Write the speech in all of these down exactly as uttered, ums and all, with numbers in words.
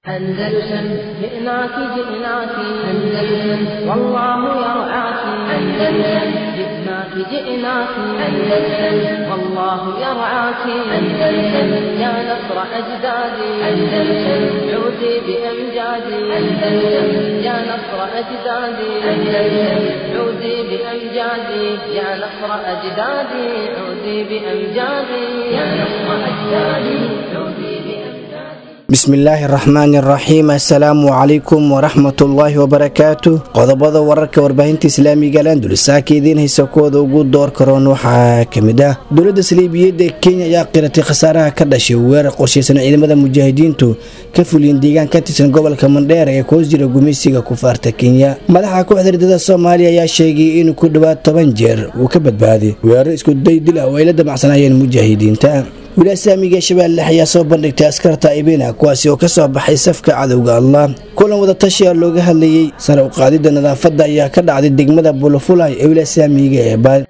أندلسن جئناك جئناك أندلسن والله يرعاك أندلسن جئناك جئناك أندلسن والله يرعاك أندلسن يا نصر أجدادي أندلسن عودي بأمجادي أندلسن يا نصر أجدادي أندلسن عودي بأمجادي يا نصر أجدادي عودي بأمجادي يا نصر أجدادي عودي بأمجادي. بسم الله الرحمن الرحيم السلام عليكم ورحمة الله وبركاته قضبض ورك ورباهنتي إسلامي قالان دول الساكيدين هيساكوذ وقود دور كرون وحا كمدا دولة سليبية دي كينيا يا قيرتي خسارها كردشي ويرق وشيسان عيدمدا مجاهدين تو كفولين ديغان كاتسان قبل كماندير يكوز جيرا قميسيغا كفارتا كينيا مدحا كوحدر دادا الصوماليا يا شيغي إنو كدبات طبان جير وكبت بادي ويرق اسكو داي دلا ويلدا معسانايا المجاهدين تا ولا سامي شبال لحيا soo bandhigtay askar taaibina kuwaasi oo ka soo baxay safka cadawga Allah kulan wada tashiya looga hadlayay sare u qaadida nadaafada ayaa ka dhacday degmada Bulufulay ee wala saamiga ee baad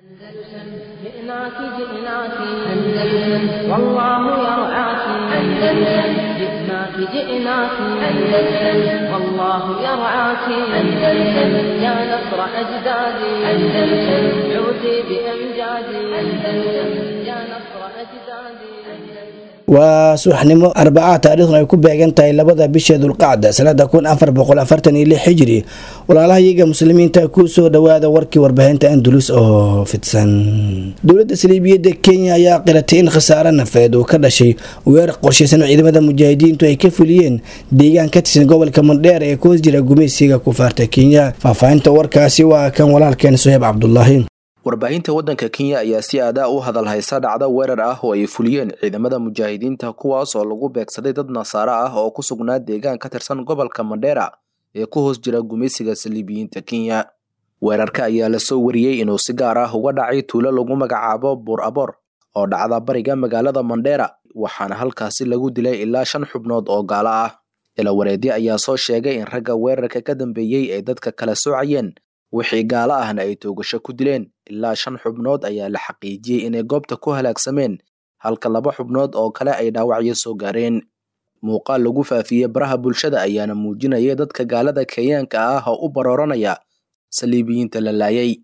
جئناك أندلسن والله يرعاك أندلسن يا نصر أجدادي أندلسن عودي بأمجادي أندلسن يا نصر أجدادي وسوحنمو أربعة تاريخنا يكون بيجنتاي لبضع بشهد القعدة سنة كون أفر بقول أفرتني اللي حجري ولا الله يجا مسلمين تأكوسو دوادا وركي وربهنت أندلس أو فتسن دولة سليبية دي كينيا يا قرتين خسارة نفاد وكذا شيء ويرق قرشي سنة إذا مدى مجاهدين تو يكفلين ديجان كتسن قبل كمندير يكوز جرا قميسيغا كفارتا كينيا ففاين توركاسي وكان ولا كان سهيب عبد الله warbaahinta wadanka Kenya ayaa si aad ah u hadal haysa dhacdo weerar ah oo ay fuliyeen ciidamada mujaahidiinta kuwaas oo lagu beegsaday dad nasaara ah oo ku sugnaa deegaan ka tirsan gobolka Mandera ee ku hoos jira gumeysiga Saliibiyiinta Kenya. Weerarka ayaa la soo wariyay inuu si gaar ah uga dhacay tuulo lagu magacaabo Bur Abor oo dhacda bariga magaalada Mandera waxaana halkaasi lagu dilay ilaa shan xubnood oo gaala ah. Ila wareedi ayaa soo sheegay in ragga weerarka ka dambeeyay ay dadka kala soocayeen wixii gaala ahna ay toogasho ku dileen ilaa shan xubnood ayaa la xaqiijiyay inay goobta ku halaagsameen halka laba xubnood oo kale ay dhaawacyo soo gaareen. Muuqaal lagu faafiyay baraha bulshada ayaana muujinayay dadka gaalada Kenyaanka ah oo u barooranaya Saliibiyiinta la laayay.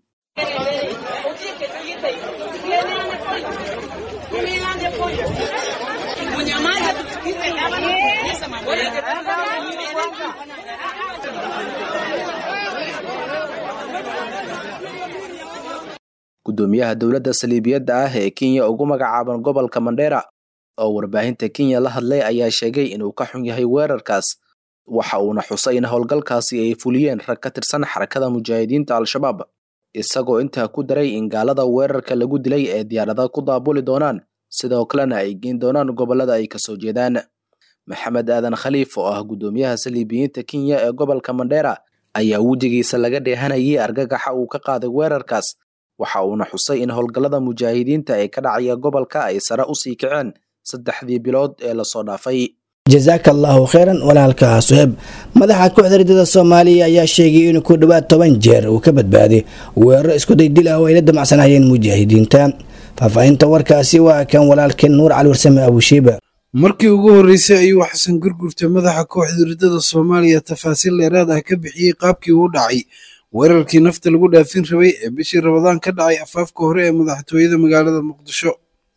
gudoomiyaha dawladda Saliibiyada ah ee Kenya ugu magacaaban gobolka Mandera oo warbaahinta Kenya la hadlay ayaa sheegay inuu ka xun yahay weerarkaas waxa uu na xusay in howlgalkaasi ay fuliyeen rag ka tirsan xarakada mujaahidiinta Al-Shabaab isagoo intaa ku daray in gaalada weerarka lagu dilay ee diyaaradaha ku daabuli doonaan sidoo kalena ay geyn doonaan gobolada ay ka soo jeedaan. Maxamed Aadan Khaliif oo ah gudoomiyaha Saliibiyiinta Kenya ee gobolka Mandera ayaa wajigiisa laga dheehanayay argagaxa uu ka qaaday weerarkaas waxa uu na xusay in howlgalada mujaahidiinta ay ka dhacaya gobolka ay sare u sii kaceen saddexdii bilood ee la soo dhaafay. جزاك الله خيرا walaalka Suhayb madaxa kooxda ridada Soomaaliya ayaa sheegay in ku dhawaad toban jeer uu ka badbaaday weerar isku day dil ah oo ay damacsanayeen mujaahidiinta faafahinta warkaasi waa kan walaalkeen Nuur Cali Warsame Abu Shiba markii ugu horeysay ayuu Xasan Gurgurta madaxa kooxda ridada Soomaaliya tafaasiil dheeraad ah ka bixiyay qaabkii uu dhacay weerarkii nafta lagu dhaafin rabay ee bishii Ramadaan ka dhacay afaafka hore ee madaxtooyada magaalada Muqdisho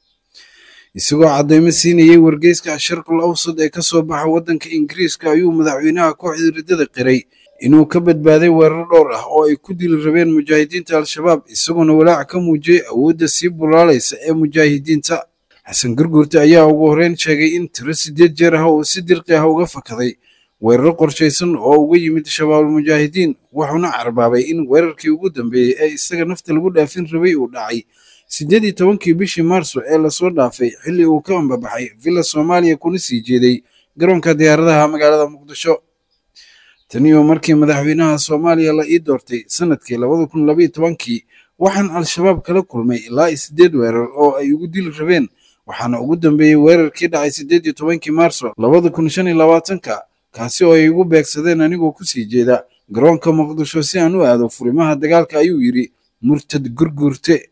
isagoo cadeymo siinayay wargeyska Sharqul Awsad ee ka soo baxa wadanka Ingiriiska ayuu madaxweynaha kooxda ridada qiray inuu ka badbaaday weerar dhowr ah oo ay ku dili rabeen mujaahidiinta Al-Shabaab isagoo walaac ka muujiyay awoodda sii bulaalaysa ee mujaahidiinta. Xasan Gurgurta ayaa ugu horreyn sheegay in tiro sideed jeer ah oo si dirqi ah uga fakaday weerar qorshaysan oo uga yimid shabaab mujaahidiin wuxuuna carbaabay in weerarkii ugu dambeeyay ee isaga nafta lagu dhaafin rabay uu dhacay sideed iyo tobankii bishii Maarso ee la soo dhaafay xilli uu ka ambabaxay Villa Soomaaliya kuna sii jeeday garoonka diyaaradaha magaalada Muqdisho. Tani oo markii madaxweynaha Soomaaliya la ii doortay sanadkii laba kun iyo laba iyo toban waxaan Al-Shabaab kala kulmay ilaa sideed weerar oo ay ugu dil rabeen waxaana ugu dambeeyay weerarkii dhacay sideed iyo tobankii Maarso laba kun iyo shan iyo labaatan kaasi oo ay ugu beegsadeen anigoo ku sii jeeda garoonka Muqdisho si aan u aado furimaha dagaalka ayuu yiri Murtad Gurgurte.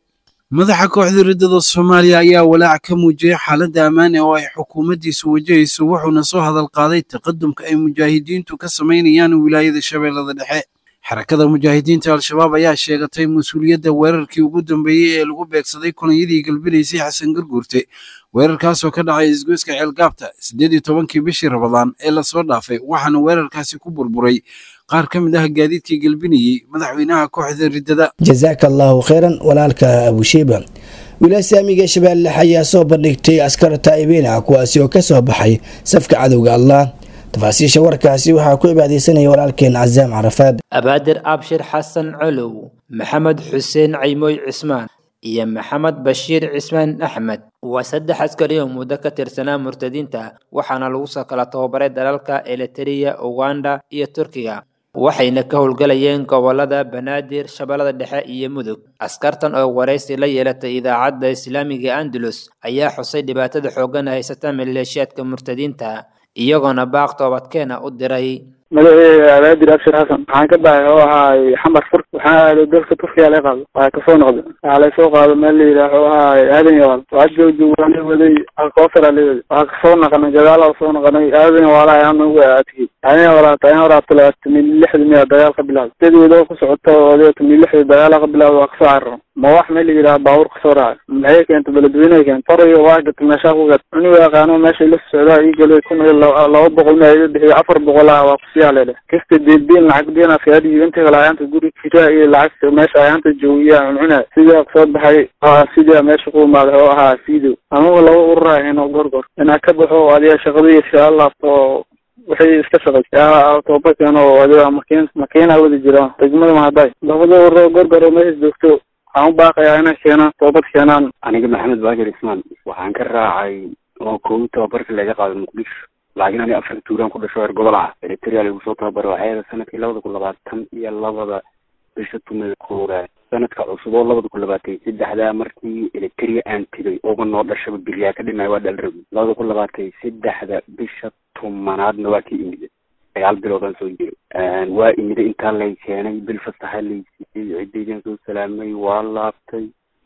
madaxa kooxda riddada Soomaaliya ayaa walaac ka muujiyay xaaladda ammaan ee ay xukuumaddiisu wajahayso wuxuuna soo hadal qaaday taqadumka ay mujaahidiintu ka sameynayaan wilaayada Shabeellada Dhexe. xarakada mujaahidiinta al-shabaab ayaa sheegatay mas'uuliyadda weerarkii ugu dambeeyay ee lagu beegsaday kulanyadii galbilaysay Xasan Gurguurte. weerarkaas oo ka dhacay isgoyska Ceelgaabta siddeed iyo tobankii bishii Ramadaan ee la soo dhaafay waxaana weerarkaasi ku burburay qaar ka mid ah gaadiidkii galbinayay madaxweynaha kooxda riddada. jazaaka allahu khayran walaalka abushiiba. wilaaya saamiga Shabeelle ayaa soo bandhigtay askar taa'ibiin ah kuwaasi oo ka soo baxay safka cadowga Allah. tafaasiisha warkaasi waxaa ku ibaadeysanaya walaalkeen Cazaam Carafaad. abaadir abshir xasan colow, maxamed xuseen caymoy cismaan iyo maxamed bashiir cismaan axmed waa saddex askari oo muddo ka tirsanaa murtadiinta waxaana lagu soo kala tababaray dalalka Eritrea, Uganda iyo Turkiga. waxayna ka howlgalayeen gobolada Banaadir, Shabeellada Dhexe iyo Mudug. askartan oo wareysi la yeelatay idaacadda Islaamiga Andalus ayaa xusay dhibaatada xooggan haysata maleeshiyaadka murtadiinta iyagoona baaq toobadkeena u diray. magaceeda abaadir abshir xasan waxaan ka baxay oo ahaay xamar fur waxaan aaday dalka Turkiga la qaado waxaa kasoo noqday waxaa la soo qaado meel la yidhaaho oo ahaay aadan yawaal waxaa joogay waan waday alkoofar la waday waxaa kasoo noqonay gadaal oo soo noqonay aadan yawaal ayaan ugu aadkay aadan yawaal ayaan waraabtay labaatan iyo lix miya dagaal ka bilaabay sidoo ku socota oo labaatan iyo lix dagaal ka bilaabay waa kasoo carro ma wax meel la yidhaaho baawur kasoo raacay maxay keentay beledweynaha keentay farayo waa gatay meesha ku gat anigu yaqaano meesha la socdaa ii galay kun iyo laba boqol meeyo bixiyo afar boqol ah waa ku siyaaleelay kasta deedin lacag deena fiyaadi inta kala ayanta guri kiraa iyo lacag meesha ayanta joogiyaan cunaa sida soo baxay ah sida meesha ku maad oo ahaa fiido ama laba urraa inoo gorgor ina ka baxo adiga shaqadii insha Allah oo waxay iska shaqeeyay toobadkan oo adiga makiin makiina wada jira degmada Mahaday labada urro gorgor oo meesha joogto aan baaqayaa inay keenaan toobad keenaan. aniga maxamed baagir ismaan waxaan ka raacay oo koob tababarka laga qaaday Muqdisho laakiin ani afar tuuraan ku dhashay reer gobol ah Eritrea lagu soo tababaray waxay sanadkii laba kun iyo labaatan iyo labada bisha tumay kooraa sanadka cusub oo laba kun iyo labaatan iyo saddex markii Eritrea aan tigay oo noo dhashay biriyaa ka dhinay waa dhalrab laba kun iyo labaatan iyo saddex bisha tumanaadna waa kii imid ayaal bilowdan soo jiray waa imid inta la keenay bil fasaxa la siiyay ciidan soo salaamay waa laabtay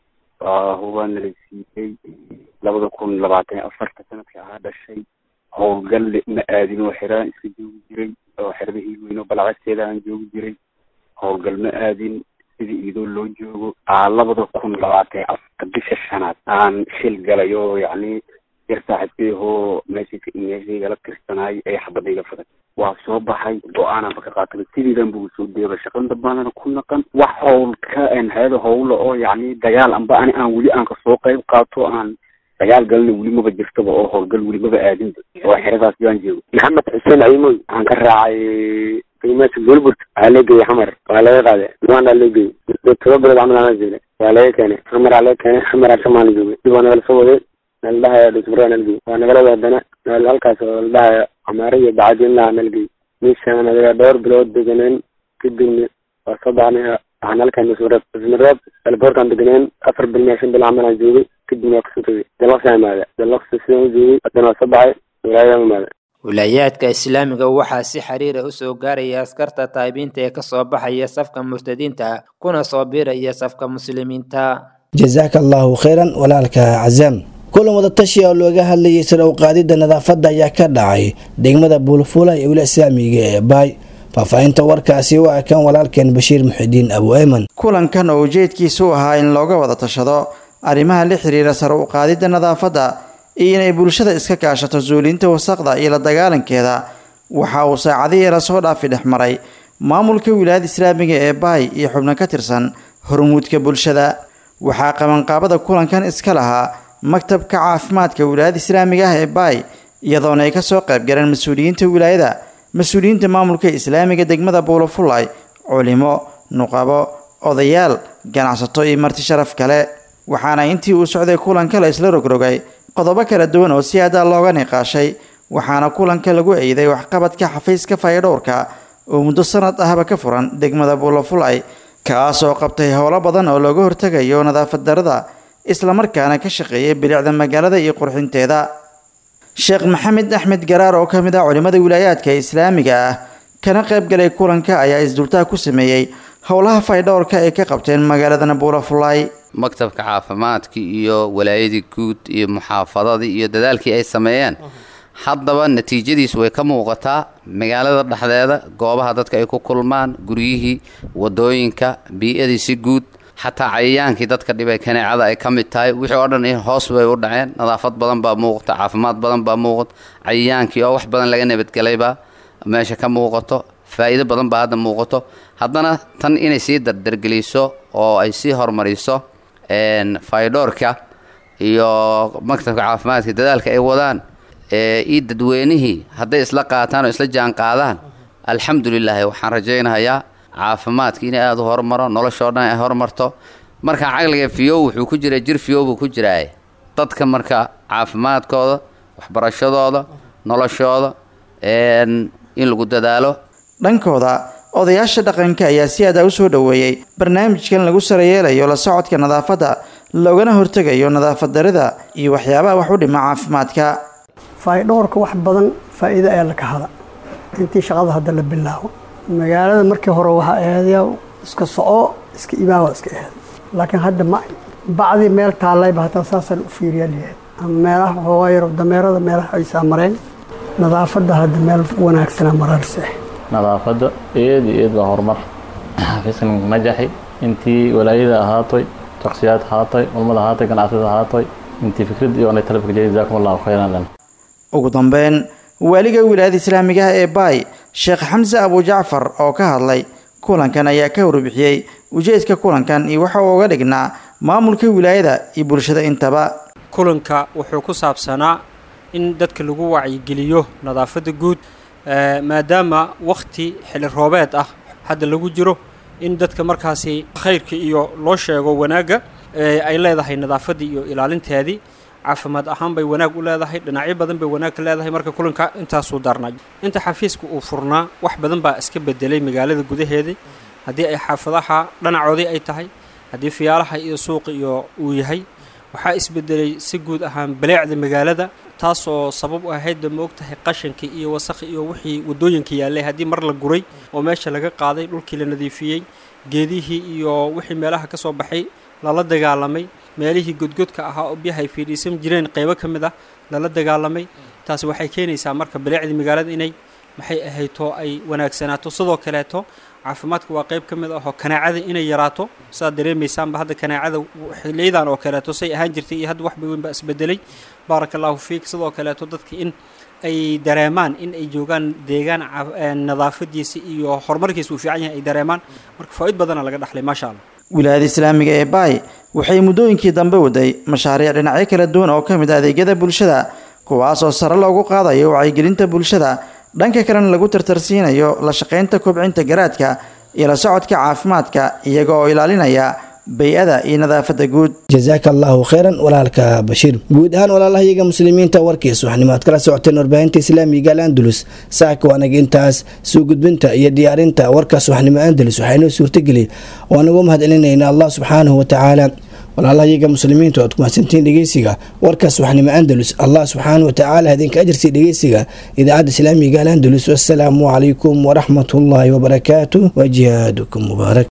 waa huwa la siiyay laba kun iyo labaatan iyo afar sanadkii ah dhashay howlgal ma aadin oo xiraan iska joogi jiray oo xirmihii weyn oo balacagteeda aan joogi jiray howlgal ma aadin sidii idoo loo joogo laba kun iyo labaatan iyo afar bisha shanaad aan shil galay oo yacni yar saaxiibkeehoo meeshii meeshii gala tirsanay ay xabadayga faday waa soo baxay go-aanan ka qaatay sidiidan buu soo deebay shaqan dabaan ku naqan wax howlka aan hay'ado howlo oo yacni dagaal amba ani aan weli aan ka soo qayb qaato aan dagaal galna weli maba jirtaba oo howlgal weli maba aadin oo xiradaas jaan joogo. maxamed xuseen caymoy aan ka raacay qiimaha Goolburt aleegay xamar waa laga qaaday waan aleegay dadka badan camal aan jeeday waa laga keenay xamar laga keenay xamar Soomaali joogay dibana la soo waday naldaha dhisbraan algi waa nagala wadana nal halkaas oo naldaha amaariga bacdin la amalgi meeshaan anaga dhowr bilood deganeen kadibna waa sabana aan halkan suurad ismarad alboorkan deganeen afar bil meeshan bil camal aan joogay kadibna ku soo dalaqsan maada dalaqsan soo joogay adana sabay wilaayada maada. wilaayadka islaamiga waxaa si xiriir ah u soo gaaraya askarta taabiinta ee ka soo baxaya safka murtadiinta kuna soo biiraya safka muslimiinta. jazaaka allahu khayran walaalka Cazaam. kulan wada tashi oo looga hadlayay sida u qaadida nadaafadda ayaa ka dhacay degmada Buulfuula ee wilaayada islaamiga ee Baay. faafahinta warkaasi waa kan walaalkeen Bashiir Muxidiin Abu Ayman. kulankan oo ujeedkiisu ahaa in looga wada tashado arrimaha la xiriira sare u qaadida nadaafadda iyo inay bulshada iska kaashato zuulinta wasaqda iyo la dagaalankeeda waxa uu saacadihii la soo dhaafi dhex maray maamulka wilaayada islaamiga ee Baay iyo xubno ka tirsan hormuudka bulshada. waxaa qabanqaabada kulankan iska lahaa maktabka caafimaadka wilaayada islaamiga ah ee Baay iyadoona ay ka soo qayb galeen mas'uuliyiinta wilaayada mas'uuliyiinta maamulka islaamiga degmada Buulfuula culimo nuqabo odayaal ganacsato iyo marti sharaf kale. waxaana intii uu socday kulanka la isla rogrogay qodobo kala duwan oo si aad looga niqaashay waxaana kulanka lagu eeday waxqabadka xafiiska fayadhowrka oo muddo sanad ahba ka furan degmada Buulfuula kaas oo qabtay howlo badan oo looga hortagayo nadaafad darrada isla markaana ka shaqeeyay bilicda magaalada iyo qurxinteeda. Sheekh Maxamed Axmed Garaar oo kamid ah culimada wilaayadka islaamiga ah kana qayb galay kulanka ayaa isdultaa ku sameeyay howlaha faydhowrka ay ka qabteen magaalada Buulafulay. maktabka caafimaadka iyo walaayadii guud iyo muxaafadadii iyo dadaalkii ay sameeyeen haddaba natiijadiisu way ka muuqataa magaalada dhexdeeda goobaha dadka ay ku kulmaan guryihii wadooyinka bii'adii si guud xataa cayayaankii dadka dhibay kaneecada ay ka mid tahay wixii oo dhan hoos bay u dhaceen nadaafad badan baa muuqata caafimaad badan baa muuqata cayayaankii oo wax badan laga nabadgelayba meesha ka muuqato faa'iido badan baa hadda muuqato haddana tan inay sii dardargeliso oo ay sii horumariso een faydhowrka iyo maktabka caafimaadka dadaalka ay wadaan ee ii dadweynihii hadday isla qaataan oo isla jaan qaadaan alxamdulillaah waxaan rajaynayaa caafimaadka inay aad u horumaro noloshoo dhan ay horumarto marka caqliga fiyow wuxuu ku jiraa jir fiyow buu ku jiraa dadka marka caafimaadkooda waxbarashadooda noloshooda een in lagu dadaalo dhankooda odayaasha dhaqanka ayaa si aad u soo dhaweeyay barnaamijkan lagu sareeyay la socodka nadaafadda loogana hortagayo nadaafad darida iyo waxyaabaha wax u dhima caafimaadka faydhowrka wax badan faa'iido ay la ka hada intii shaqada hadda la bilaabo magaalada markii hore waxa ahayd iska soco iska ibaawa iska ahayd laakiin hadda ma bacdi meel taalay baa taa saasan u fiiriyay meelaha hooyaro dameerada meelaha ay saamareen nadaafadda hadda meel wanaagsan mararse nadaafadda eed eed waa horumar xafiiskan najaxi intii walaayada ahaatay shakhsiyaad ahaatay umada ahaatay ganacsatada ahaatay intii fikrad iyo anay talabka jazakumullahu khayran ugu dambeyn waliga wilaayada islaamiga ee Baay Sheekh Xamza Abu Jaafar oo ka hadlay kulankan ayaa ka warbixiyay ujeedka kulankan iyo waxa uu uga dhignaa maamulka wilaayada iyo bulshada intaba kulanka wuxuu ku saabsanaa in dadka lagu wacyigeliyo nadaafadda guud maadaama waqti xilli roobeed ah hadda lagu jiro in dadka markaasi khayrka iyo loo sheego wanaaga ay leedahay nadaafadda iyo ilaalinteedii caafimaad ahaan bay wanaag u leedahay dhinacyo badan bay wanaag ka leedahay marka kulanka intaas uu darnay inta xafiiska uu furnaa wax badan baa iska bedelay magaalada gudaheeda haddii ay xaafadaha dhanacoodii ay tahay haddii fiyaalaha iyo suuqa iyo uu yahay waxaa isbedelay si guud ahaan baleecda magaalada taasoo sabab u ahayd moogtahay qashanka iyo wasakh iyo wixii wadooyinka yaalay haddii mar la guray oo meesha laga qaaday dhulkii la nadiifiyay geedihii iyo wixii meelaha ka soo baxay lala dagaalamay meelihii godgodka ahaa oo biyaha ay fiidhiisan jireen qaybo ka mid ah lala dagaalamay taasi waxay keenaysaa marka baleecda magaalada inay maxay ahayto ay wanaagsanaato sidoo kaleeto caafimaadku waa qayb ka mid ah oo kanaacada inay yaraato saa dareemaysaanba hadda kanaacada xilliyadan oo kaleeto say ahaan jirtay iyo hadda wax weyn baa isbedelay barakallahu fiik sidoo kaleeto dadka in ay dareemaan in ay joogaan deegaan nadaafadiisa iyo horumarkiisa uu fiican yahay ay dareemaan marka faa'iido badan laga dhaxlay maasha Allah wilaayada islaamiga ee Baay waxay muddooyinkii dambe waday mashaariic dhinacyo kala duwan oo ka mid ah adeegyada bulshada kuwaas oo sare loogu qaadayo wacyigelinta bulshada dhanka kalena lagu tartarsiinayo la shaqaynta kobcinta garaadka iyo la socodka caafimaadka iyaga oo ilaalinaya bay'ada iyo nadaafadda guud jazaaka allahu khayran walaalka bashiir guud ahaan walaalahayaga muslimiinta warkiisa waxnimaad kala socoteen warbaahinta islaamiga Andalus saaka wanaag intaas soo gudbinta iyo diyaarinta warkaas waxnimo Andalus waxaynu suurtageliyay oo anagu mahadcelinayna Allah subhanahu wa ta'ala walaalahayaga muslimiinta oo ku mahadsantiin dhageysiga warkaas waxnimo Andalus Allah subhanahu wa ta'ala hadinka ajirsi dhageysiga idaacada islaamiga Andalus wassalamu alaykum wa rahmatullahi wa barakatuh wa jihadukum mubarak